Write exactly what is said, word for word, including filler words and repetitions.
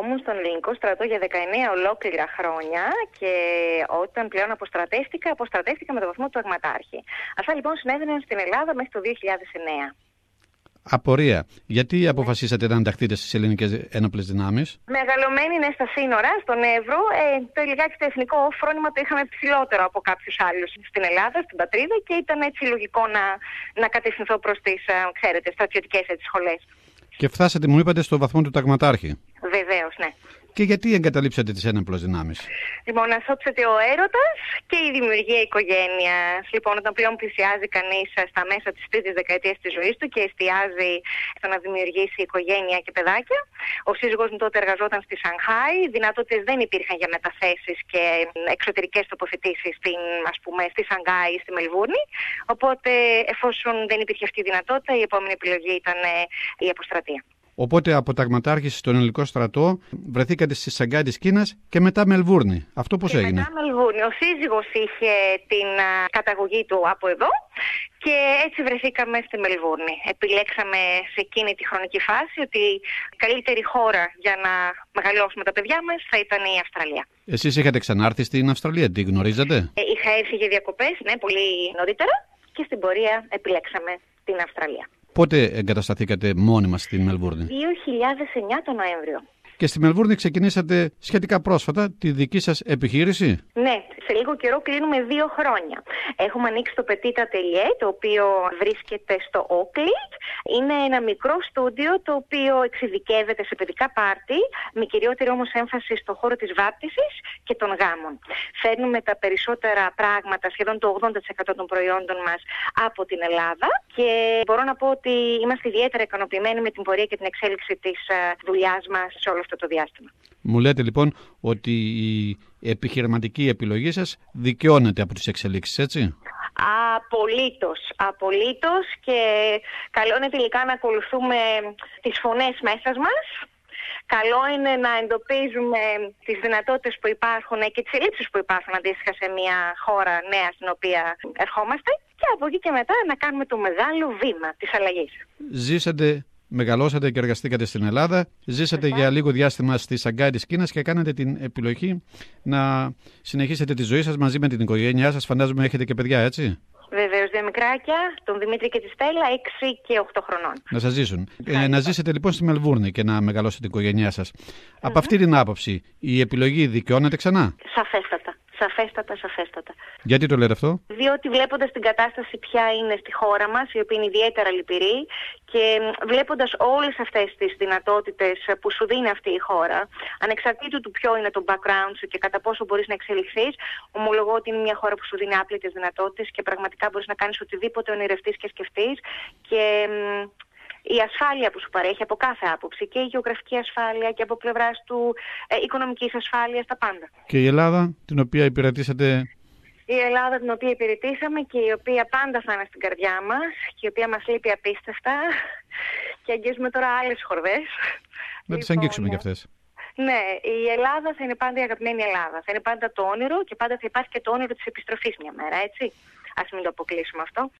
Ήμουν στον ελληνικό στρατό για δεκαεννέα ολόκληρα χρόνια και όταν πλέον αποστρατεύτηκα, αποστρατεύτηκα με το βαθμό του ταγματάρχη. Αυτά λοιπόν συνέβαιναν στην Ελλάδα μέχρι το δύο χιλιάδες εννέα. Απορία. Γιατί αποφασίσατε να ενταχθείτε στις ελληνικές ένοπλες δυνάμεις? Μεγαλωμένοι είναι στα σύνορα, στον Εύρο. Ε, το λιγάκι το εθνικό φρόνημα το είχαμε ψηλότερο από κάποιους άλλους στην Ελλάδα, στην πατρίδα, και ήταν έτσι λογικό να, να κατευθυνθώ προς τις, ξέρετε, στρατιωτικές έτσι, σχολές. Και φτάσατε, μου είπατε, στο βαθμό του ταγματάρχη. Βεβαίως, ναι. Και γιατί εγκαταλείψατε τις ένοπλες δυνάμεις? Λοιπόν, ασώψεται ο έρωτας και η δημιουργία οικογένειας. Λοιπόν, όταν πλέον πλησιάζει κανείς στα μέσα της τρίτης δεκαετίας της ζωής του και εστιάζει στο να δημιουργήσει οικογένεια και παιδάκια. Ο σύζυγός μου τότε εργαζόταν στη Σανχάη, δυνατότητες δεν υπήρχαν για μεταθέσεις και εξωτερικές τοποθετήσεις στην, ας πούμε, στη Σανγκάη ή στη Μελβούρνη. Οπότε, εφόσον δεν υπήρχε αυτή η δυνατότητα, η επόμενη επιλογή ήταν η αποστρατεία. Οπότε από ταγματάρχηση στον ελληνικό στρατό βρεθήκατε στη Σανγκάη της Κίνας και μετά Μελβούρνη. Αυτό πώς και έγινε? Μετά Μελβούρνη. Ο σύζυγος είχε την α, καταγωγή του από εδώ και έτσι βρεθήκαμε στη Μελβούρνη. Επιλέξαμε σε εκείνη τη χρονική φάση ότι η καλύτερη χώρα για να μεγαλώσουμε τα παιδιά μας θα ήταν η Αυστραλία. Εσείς είχατε ξανάρθει στην Αυστραλία, τη γνωρίζατε? Ε, είχα έρθει για διακοπές, ναι, πολύ νωρίτερα, και στην πορεία επιλέξαμε την Αυστραλία. Πότε εγκατασταθήκατε μόνιμα στη Μελβούρνη? δύο χιλιάδες εννέα το Νοέμβριο. Και στη Μελβούρνη ξεκινήσατε σχετικά πρόσφατα τη δική σας επιχείρηση. Ναι, σε λίγο καιρό κλείνουμε δύο χρόνια. Έχουμε ανοίξει το Petit Atelier, το οποίο βρίσκεται στο Auckland. Είναι ένα μικρό στούντιο το οποίο εξειδικεύεται σε παιδικά πάρτι, με κυριότερη όμως έμφαση στο χώρο της βάπτισης και των γάμων. Φέρνουμε τα περισσότερα πράγματα, σχεδόν το ογδόντα τοις εκατό των προϊόντων μας, από την Ελλάδα και μπορώ να πω ότι είμαστε ιδιαίτερα ικανοποιημένοι με την πορεία και την εξέλιξη της δουλειάς μας σε όλο αυτό το διάστημα. Μου λέτε λοιπόν ότι η επιχειρηματική επιλογή σας δικαιώνεται από τις εξελίξεις, έτσι? Απολύτως, απολύτως, και καλό είναι τελικά να ακολουθούμε τις φωνές μέσα μας. Καλό είναι να εντοπίζουμε τις δυνατότητες που υπάρχουν και τις ελλείψεις που υπάρχουν αντίστοιχα σε μια χώρα νέα στην οποία ερχόμαστε και από εκεί και μετά να κάνουμε το μεγάλο βήμα της αλλαγής. Ζήσατε, μεγαλώσατε και εργαστήκατε στην Ελλάδα, ζήσατε για λίγο διάστημα στη Σανγκάη της Κίνας και κάνατε την επιλογή να συνεχίσετε τη ζωή σας μαζί με την οικογένειά σας. Φαντάζομαι έχετε και παιδιά, έτσι? Βεβαίως, δύο μικράκια, τον Δημήτρη και τη Στέλλα, έξι και οκτώ χρονών. Να σας ζήσουν. Ε, να ζήσετε λοιπόν στη Μελβούρνη και να μεγαλώσετε την οικογένειά σας. Mm-hmm. Από αυτή την άποψη, η επιλογή δικαιώνεται ξανά? Σαφέστατα. Σαφέστατα, σαφέστατα. Γιατί το λέτε αυτό? Διότι βλέποντας την κατάσταση ποια είναι στη χώρα μας, η οποία είναι ιδιαίτερα λυπηρή, και βλέποντας όλες αυτές τις δυνατότητες που σου δίνει αυτή η χώρα, ανεξαρτήτου του ποιο είναι το background σου και κατά πόσο μπορείς να εξελιχθείς, ομολογώ ότι είναι μια χώρα που σου δίνει άπλητες δυνατότητες και πραγματικά μπορείς να κάνεις οτιδήποτε ονειρευτείς και σκεφτείς, και η ασφάλεια που σου παρέχει από κάθε άποψη, και η γεωγραφική ασφάλεια και από πλευράς του ε, οικονομικής ασφάλειας, τα πάντα. Και η Ελλάδα, την οποία υπηρετήσατε? Η Ελλάδα την οποία υπηρετήσαμε και η οποία πάντα θα είναι στην καρδιά μας και η οποία μας λείπει απίστευτα, και αγγίζουμε τώρα άλλες χορδές. Να τις αγγίξουμε κι αυτές. Ναι, η Ελλάδα θα είναι πάντα η αγαπημένη Ελλάδα. Θα είναι πάντα το όνειρο και πάντα θα υπάρχει και το όνειρο της επιστροφής μια μέρα, έτσι. Ας μην το αποκλείσουμε αυτό.